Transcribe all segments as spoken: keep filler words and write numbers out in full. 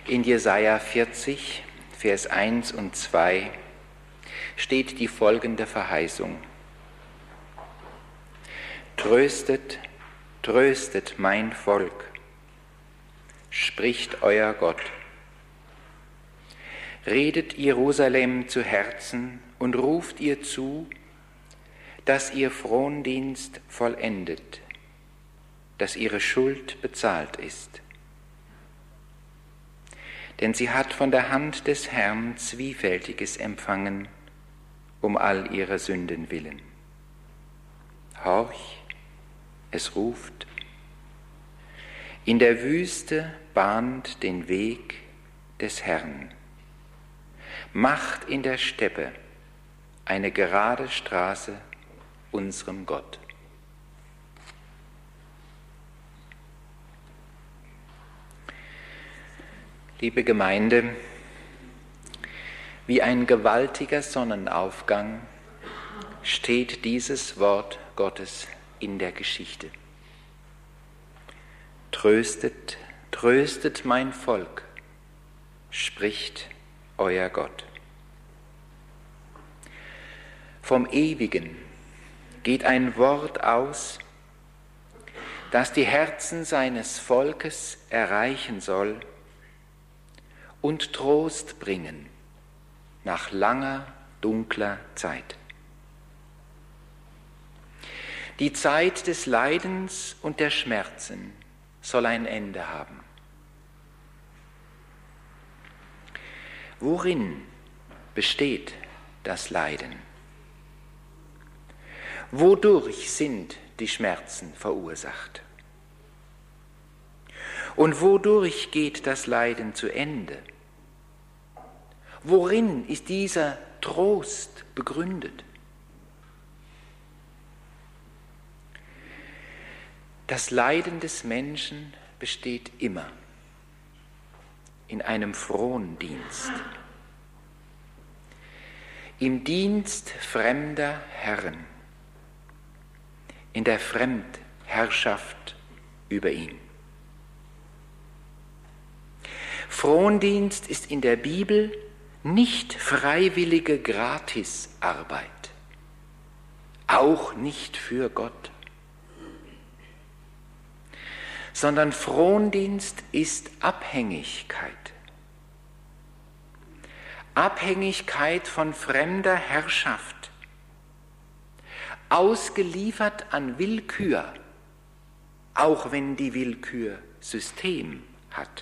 In Jesaja vierzig, Vers eins und zwei steht die folgende Verheißung: Tröstet, tröstet mein Volk, spricht euer Gott. Redet Jerusalem zu Herzen und ruft ihr zu, dass ihr Frondienst vollendet, dass ihre Schuld bezahlt ist. Denn sie hat von der Hand des Herrn Zwiefältiges empfangen, um all ihrer Sünden willen. Horch, es ruft. In der Wüste bahnt den Weg des Herrn. Macht in der Steppe eine gerade Straße unserem Gott. Liebe Gemeinde, wie ein gewaltiger Sonnenaufgang steht dieses Wort Gottes in der Geschichte. Tröstet, tröstet mein Volk, spricht euer Gott. Vom Ewigen geht ein Wort aus, das die Herzen seines Volkes erreichen soll und Trost bringen nach langer, dunkler Zeit. Die Zeit des Leidens und der Schmerzen soll ein Ende haben. Worin besteht das Leiden? Wodurch sind die Schmerzen verursacht? Und wodurch geht das Leiden zu Ende? Worin ist dieser Trost begründet? Das Leiden des Menschen besteht immer in einem Frondienst, im Dienst fremder Herren, in der Fremdherrschaft über ihn. Frondienst ist in der Bibel nicht freiwillige Gratisarbeit, auch nicht für Gott, sondern Frondienst ist Abhängigkeit. Abhängigkeit von fremder Herrschaft, ausgeliefert an Willkür, auch wenn die Willkür System hat.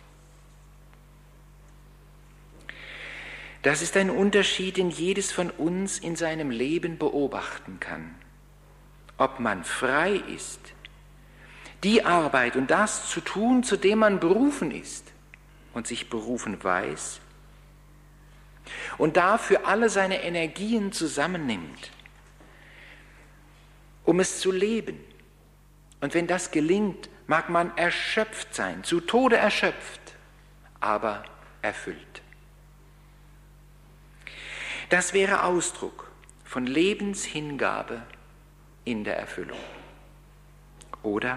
Das ist ein Unterschied, den jedes von uns in seinem Leben beobachten kann. Ob man frei ist, die Arbeit und das zu tun, zu dem man berufen ist und sich berufen weiß, und dafür alle seine Energien zusammennimmt, um es zu leben. Und wenn das gelingt, mag man erschöpft sein, zu Tode erschöpft, aber erfüllt. Das wäre Ausdruck von Lebenshingabe in der Erfüllung. Oder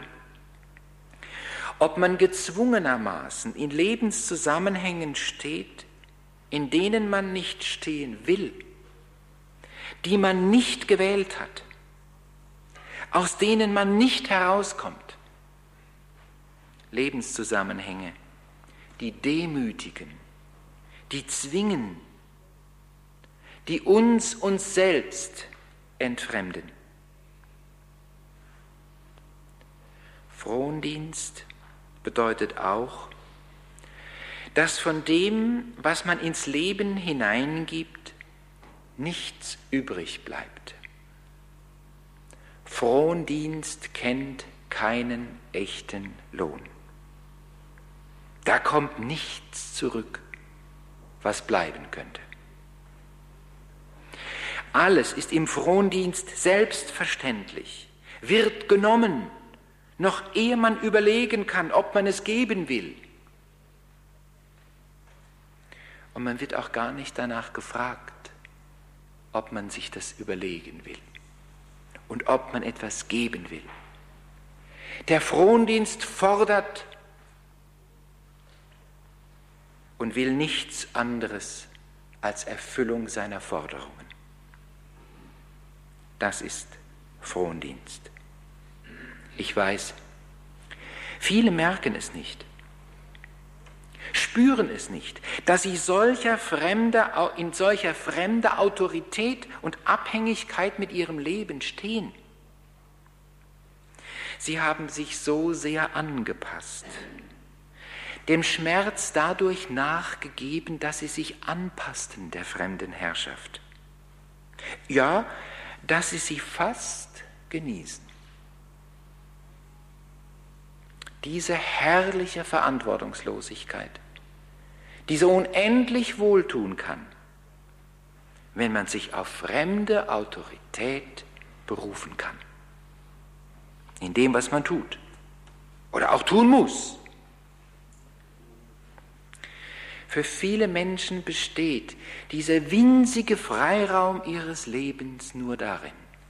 ob man gezwungenermaßen in Lebenszusammenhängen steht, in denen man nicht stehen will, die man nicht gewählt hat, aus denen man nicht herauskommt. Lebenszusammenhänge, die demütigen, die zwingen, die uns uns selbst entfremden. Frondienst bedeutet auch, dass von dem, was man ins Leben hineingibt, nichts übrig bleibt. Frondienst kennt keinen echten Lohn. Da kommt nichts zurück, was bleiben könnte. Alles ist im Frondienst selbstverständlich, wird genommen, noch ehe man überlegen kann, ob man es geben will. Und man wird auch gar nicht danach gefragt, ob man sich das überlegen will und ob man etwas geben will. Der Frondienst fordert und will nichts anderes als Erfüllung seiner Forderungen. Das ist Frondienst. Ich weiß, viele merken es nicht, spüren es nicht, dass sie solcher fremder, in solcher fremder Autorität und Abhängigkeit mit ihrem Leben stehen. Sie haben sich so sehr angepasst, dem Schmerz dadurch nachgegeben, dass sie sich anpassten der fremden Herrschaft. Ja, dass sie sie fast genießen. Diese herrliche Verantwortungslosigkeit, die so unendlich wohltun kann, wenn man sich auf fremde Autorität berufen kann. In dem, was man tut oder auch tun muss. Für viele Menschen besteht dieser winzige Freiraum ihres Lebens nur darin,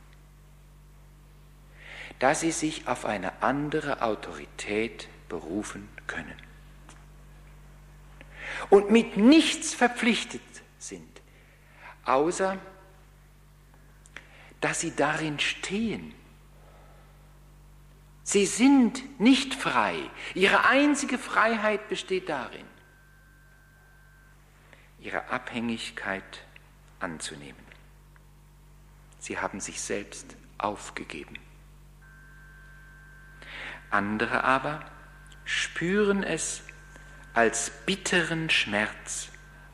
dass sie sich auf eine andere Autorität berufen können und mit nichts verpflichtet sind, außer dass sie darin stehen. Sie sind nicht frei. Ihre einzige Freiheit besteht darin, ihre Abhängigkeit anzunehmen. Sie haben sich selbst aufgegeben. Andere aber spüren es als bitteren Schmerz.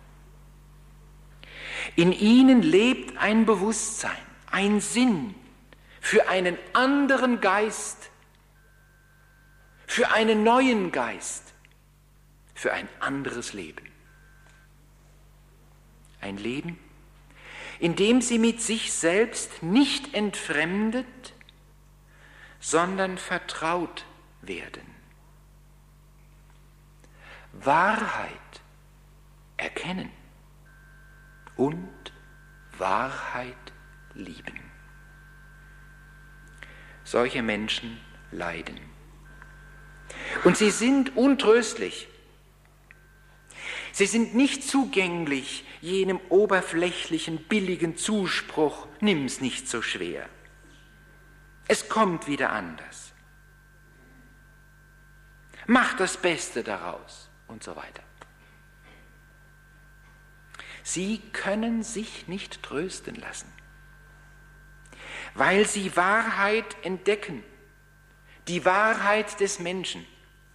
In ihnen lebt ein Bewusstsein, ein Sinn für einen anderen Geist, für einen neuen Geist, für ein anderes Leben. Ein Leben, in dem sie mit sich selbst nicht entfremdet, sondern vertraut werden. Wahrheit erkennen und Wahrheit lieben. Solche Menschen leiden. Und sie sind untröstlich. Sie sind nicht zugänglich jenem oberflächlichen, billigen Zuspruch, nimm's nicht so schwer. Es kommt wieder anders. Mach das Beste daraus und so weiter. Sie können sich nicht trösten lassen, weil sie Wahrheit entdecken, die Wahrheit des Menschen.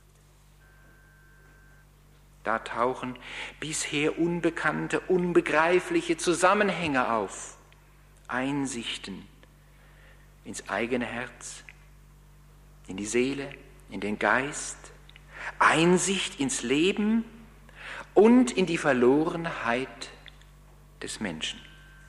Da tauchen bisher unbekannte, unbegreifliche Zusammenhänge auf, Einsichten ins eigene Herz, in die Seele, in den Geist, Einsicht ins Leben und in die Verlorenheit des Menschen.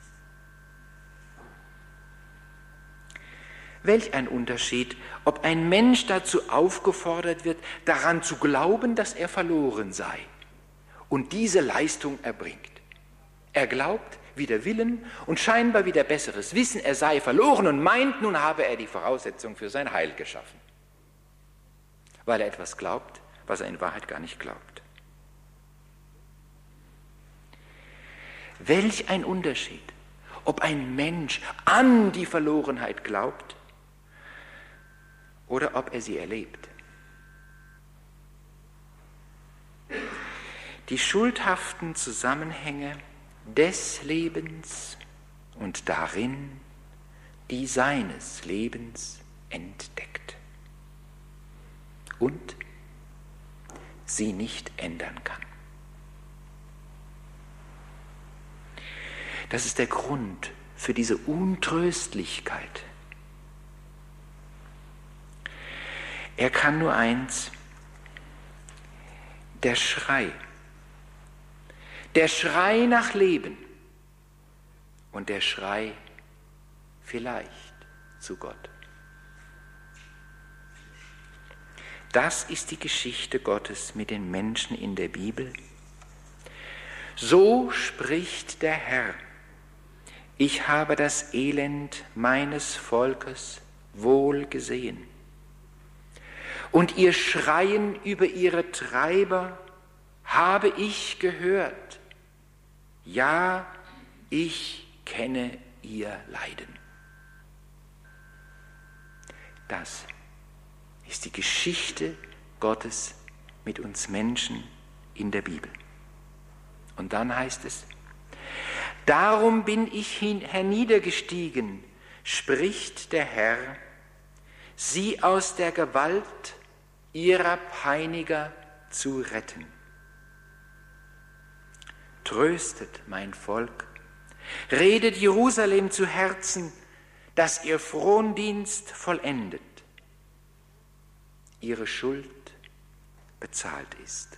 Welch ein Unterschied, ob ein Mensch dazu aufgefordert wird, daran zu glauben, dass er verloren sei und diese Leistung erbringt. Er glaubt, wider Willen und scheinbar wider besseres Wissen, er sei verloren und meint, nun habe er die Voraussetzung für sein Heil geschaffen, weil er etwas glaubt, was er in Wahrheit gar nicht glaubt. Welch ein Unterschied, ob ein Mensch an die Verlorenheit glaubt oder ob er sie erlebt. Die schuldhaften Zusammenhänge des Lebens und darin die seines Lebens entdeckt und sie nicht ändern kann. Das ist der Grund für diese Untröstlichkeit. Er kann nur eins, der Schrei, der Schrei nach Leben und der Schrei vielleicht zu Gott. Das ist die Geschichte Gottes mit den Menschen in der Bibel. So spricht der Herr: Ich habe das Elend meines Volkes wohl gesehen. Und ihr Schreien über ihre Treiber habe ich gehört. Ja, ich kenne ihr Leiden. Das ist die Geschichte Gottes mit uns Menschen in der Bibel. Und dann heißt es, darum bin ich herniedergestiegen, spricht der Herr, sie aus der Gewalt ihrer Peiniger zu retten. Tröstet mein Volk, redet Jerusalem zu Herzen, dass ihr Frondienst vollendet, ihre Schuld bezahlt ist.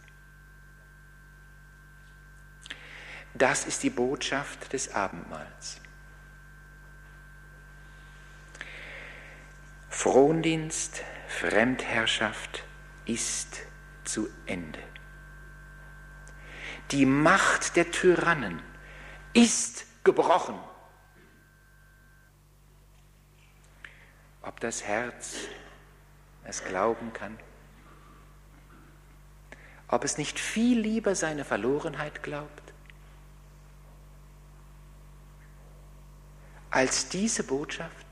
Das ist die Botschaft des Abendmahls. Frondienst, Fremdherrschaft ist zu Ende. Die Macht der Tyrannen ist gebrochen. Ob das Herz es glauben kann, ob es nicht viel lieber seine Verlorenheit glaubt, als diese Botschaft,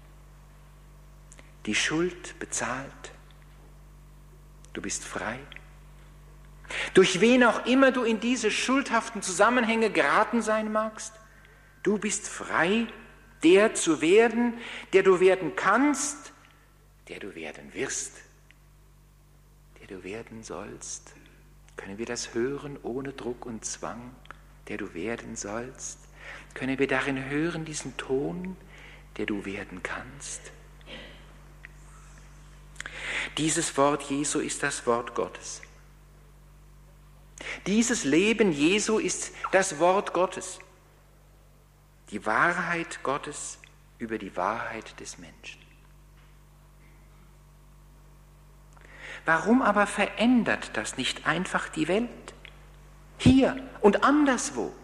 die Schuld bezahlt, du bist frei. Durch wen auch immer du in diese schuldhaften Zusammenhänge geraten sein magst, du bist frei, der zu werden, der du werden kannst, der du werden wirst, der du werden sollst. Können wir das hören ohne Druck und Zwang, der du werden sollst? Können wir darin hören, diesen Ton, der du werden kannst? Dieses Wort Jesu ist das Wort Gottes. Dieses Leben Jesu ist das Wort Gottes. Die Wahrheit Gottes über die Wahrheit des Menschen. Warum aber verändert das nicht einfach die Welt? Hier und anderswo.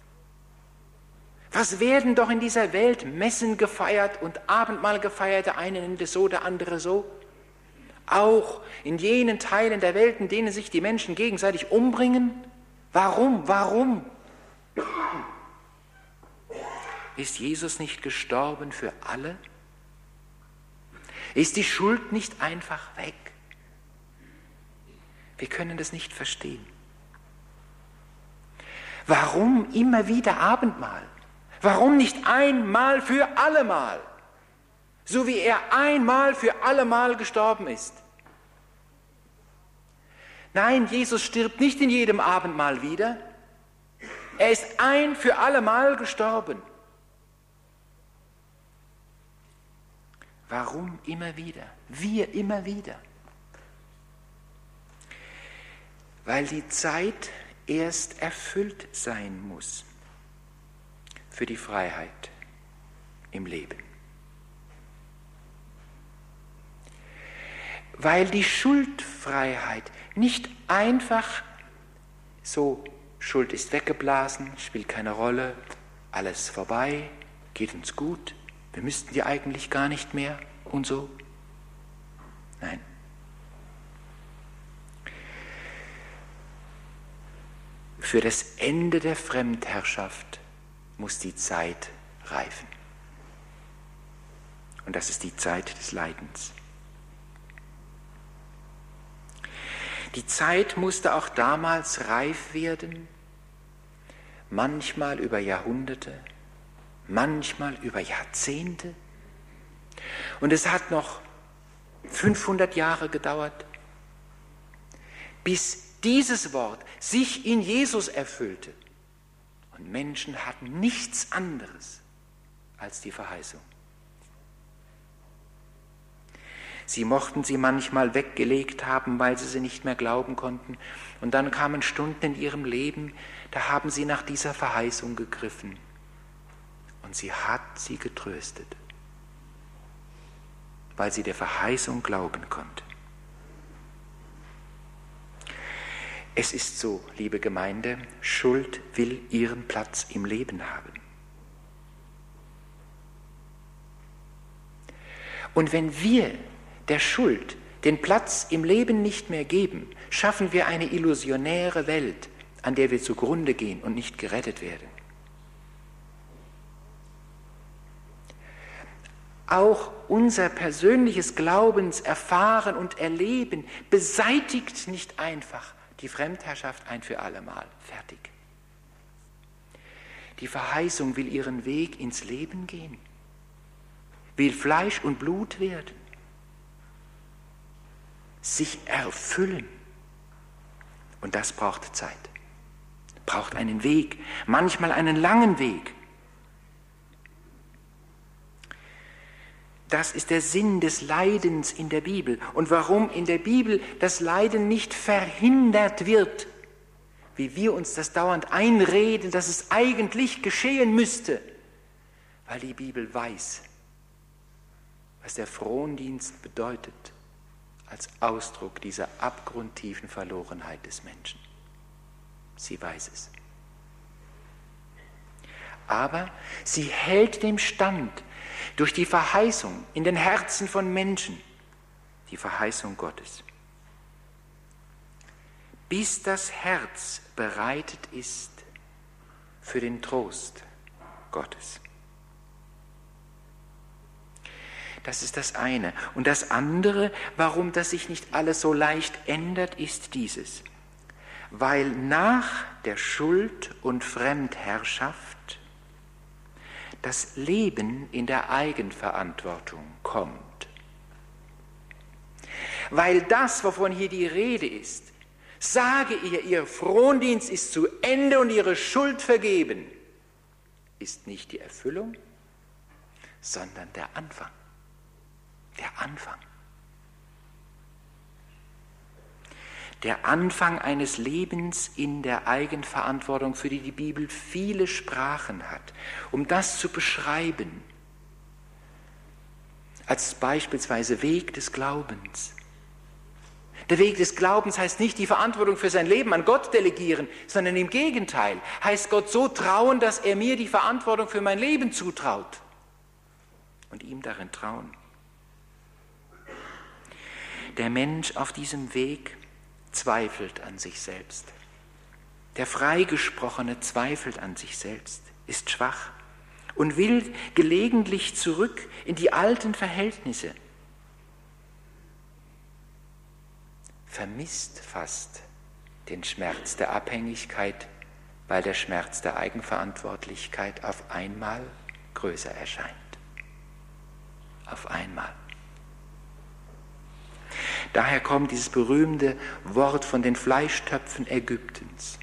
Was werden doch in dieser Welt Messen gefeiert und Abendmahl gefeiert, der eine nennt es so, der andere so? Auch in jenen Teilen der Welt, in denen sich die Menschen gegenseitig umbringen? Warum? Warum? Ist Jesus nicht gestorben für alle? Ist die Schuld nicht einfach weg? Wir können das nicht verstehen. Warum immer wieder Abendmahl? Warum nicht einmal für allemal? So wie er einmal für allemal gestorben ist. Nein, Jesus stirbt nicht in jedem Abendmahl wieder. Er ist ein für allemal gestorben. Warum immer wieder? Wir immer wieder. Weil die Zeit erst erfüllt sein muss für die Freiheit im Leben. Weil die Schuldfreiheit nicht einfach so, Schuld ist weggeblasen, spielt keine Rolle, alles vorbei, geht uns gut, wir müssten die eigentlich gar nicht mehr und so. Nein. Für das Ende der Fremdherrschaft muss die Zeit reifen. Und das ist die Zeit des Leidens. Die Zeit musste auch damals reif werden, manchmal über Jahrhunderte, manchmal über Jahrzehnte. Und es hat noch fünfhundert Jahre gedauert, bis dieses Wort sich in Jesus erfüllte. Und Menschen hatten nichts anderes als die Verheißung. Sie mochten sie manchmal weggelegt haben, weil sie sie nicht mehr glauben konnten. Und dann kamen Stunden in ihrem Leben, da haben sie nach dieser Verheißung gegriffen. Und sie hat sie getröstet, weil sie der Verheißung glauben konnte. Es ist so, liebe Gemeinde, Schuld will ihren Platz im Leben haben. Und wenn wir der Schuld den Platz im Leben nicht mehr geben, schaffen wir eine illusionäre Welt, an der wir zugrunde gehen und nicht gerettet werden. Auch unser persönliches Glaubenserfahren und Erleben beseitigt nicht einfach die Fremdherrschaft ein für allemal. Fertig. Die Verheißung will ihren Weg ins Leben gehen, will Fleisch und Blut werden, sich erfüllen. Und das braucht Zeit, braucht einen Weg, manchmal einen langen Weg. Das ist der Sinn des Leidens in der Bibel und warum in der Bibel das Leiden nicht verhindert wird, wie wir uns das dauernd einreden, dass es eigentlich geschehen müsste, weil die Bibel weiß, was der Frondienst bedeutet als Ausdruck dieser abgrundtiefen Verlorenheit des Menschen. Sie weiß es. Aber sie hält dem stand durch die Verheißung in den Herzen von Menschen, die Verheißung Gottes. Bis das Herz bereitet ist für den Trost Gottes. Das ist das eine. Und das andere, warum das sich nicht alles so leicht ändert, ist dieses. Weil nach der Schuld und Fremdherrschaft das Leben in der Eigenverantwortung kommt. Weil das, wovon hier die Rede ist, sage ihr, ihr Frondienst ist zu Ende und ihre Schuld vergeben, ist nicht die Erfüllung, sondern der Anfang. Der Anfang. Der Anfang eines Lebens in der Eigenverantwortung, für die die Bibel viele Sprachen hat, um das zu beschreiben, als beispielsweise Weg des Glaubens. Der Weg des Glaubens heißt nicht die Verantwortung für sein Leben an Gott delegieren, sondern im Gegenteil, heißt Gott so trauen, dass er mir die Verantwortung für mein Leben zutraut und ihm darin trauen. Der Mensch auf diesem Weg zweifelt an sich selbst. Der Freigesprochene zweifelt an sich selbst, ist schwach und will gelegentlich zurück in die alten Verhältnisse. Vermisst fast den Schmerz der Abhängigkeit, weil der Schmerz der Eigenverantwortlichkeit auf einmal größer erscheint. Auf einmal. Daher kommt dieses berühmte Wort von den Fleischtöpfen Ägyptens.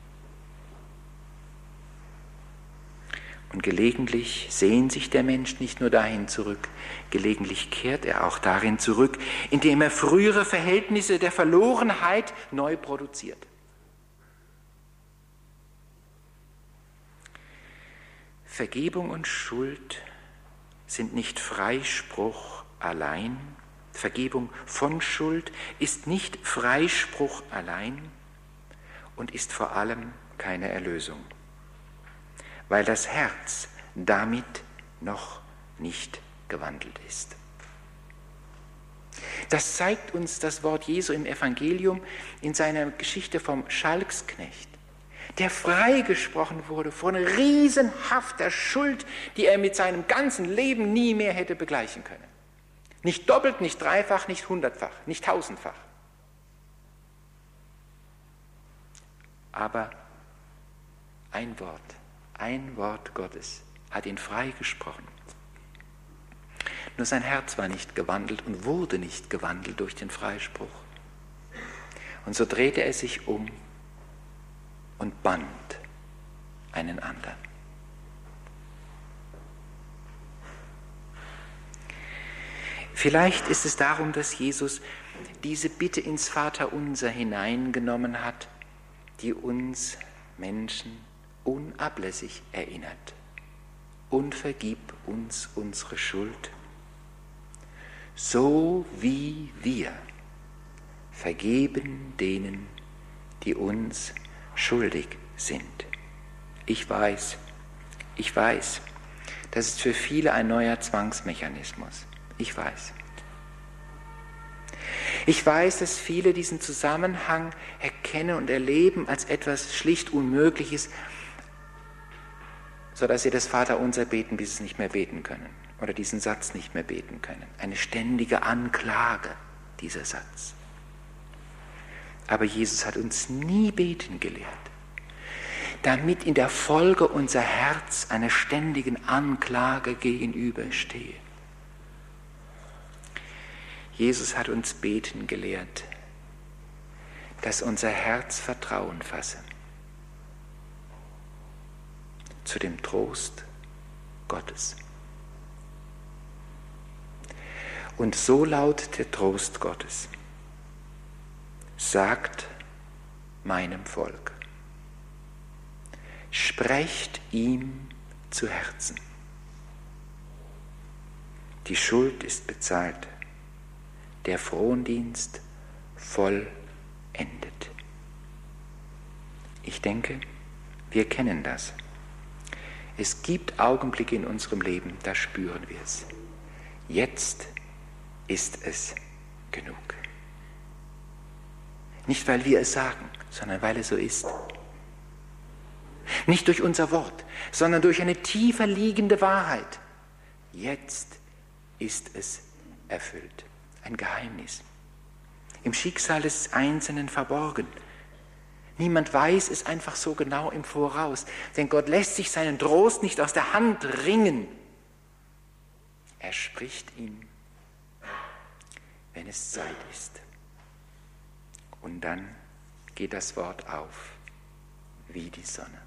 Und gelegentlich sehnt sich der Mensch nicht nur dahin zurück, gelegentlich kehrt er auch darin zurück, indem er frühere Verhältnisse der Verlorenheit neu produziert. Vergebung und Schuld sind nicht Freispruch allein. Vergebung von Schuld ist nicht Freispruch allein und ist vor allem keine Erlösung, weil das Herz damit noch nicht gewandelt ist. Das zeigt uns das Wort Jesu im Evangelium in seiner Geschichte vom Schalksknecht, der freigesprochen wurde von riesenhafter Schuld, die er mit seinem ganzen Leben nie mehr hätte begleichen können. Nicht doppelt, nicht dreifach, nicht hundertfach, nicht tausendfach. Aber ein Wort, ein Wort Gottes hat ihn freigesprochen. Nur sein Herz war nicht gewandelt und wurde nicht gewandelt durch den Freispruch. Und so drehte er sich um und band einen anderen. Vielleicht ist es darum, dass Jesus diese Bitte ins Vaterunser hineingenommen hat, die uns Menschen unablässig erinnert. Und vergib uns unsere Schuld, so wie wir vergeben denen, die uns schuldig sind. Ich weiß, ich weiß, das ist für viele ein neuer Zwangsmechanismus. Ich weiß. Ich weiß, dass viele diesen Zusammenhang erkennen und erleben als etwas schlicht Unmögliches, sodass sie das Vaterunser beten, bis sie es nicht mehr beten können oder diesen Satz nicht mehr beten können. Eine ständige Anklage, dieser Satz. Aber Jesus hat uns nie beten gelehrt, damit in der Folge unser Herz einer ständigen Anklage gegenüberstehe. Jesus hat uns beten gelehrt, dass unser Herz Vertrauen fasse zu dem Trost Gottes. Und so lautet der Trost Gottes: Sagt meinem Volk, sprecht ihm zu Herzen. Die Schuld ist bezahlt, der Frondienst vollendet. Ich denke, wir kennen das. Es gibt Augenblicke in unserem Leben, da spüren wir es. Jetzt ist es genug. Nicht, weil wir es sagen, sondern weil es so ist. Nicht durch unser Wort, sondern durch eine tiefer liegende Wahrheit. Jetzt ist es erfüllt. Ein Geheimnis. Im Schicksal des Einzelnen verborgen. Niemand weiß es einfach so genau im Voraus, denn Gott lässt sich seinen Trost nicht aus der Hand ringen. Er spricht ihn, wenn es Zeit ist. Und dann geht das Wort auf, wie die Sonne.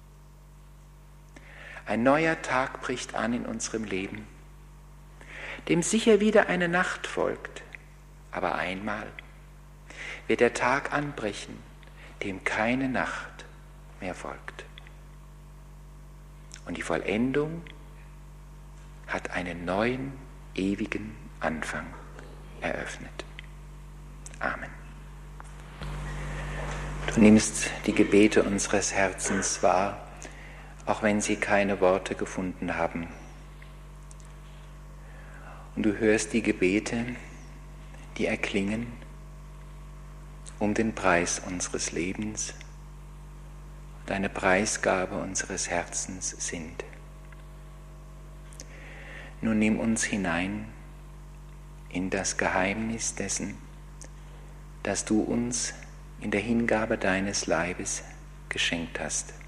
Ein neuer Tag bricht an in unserem Leben, dem sicher wieder eine Nacht folgt, aber einmal wird der Tag anbrechen, dem keine Nacht mehr folgt. Und die Vollendung hat einen neuen, ewigen Anfang eröffnet. Amen. Du nimmst die Gebete unseres Herzens wahr, auch wenn sie keine Worte gefunden haben. Und du hörst die Gebete, die erklingen um den Preis unseres Lebens und eine Preisgabe unseres Herzens sind. Nun nimm uns hinein in das Geheimnis dessen, das du uns in der Hingabe deines Leibes geschenkt hast.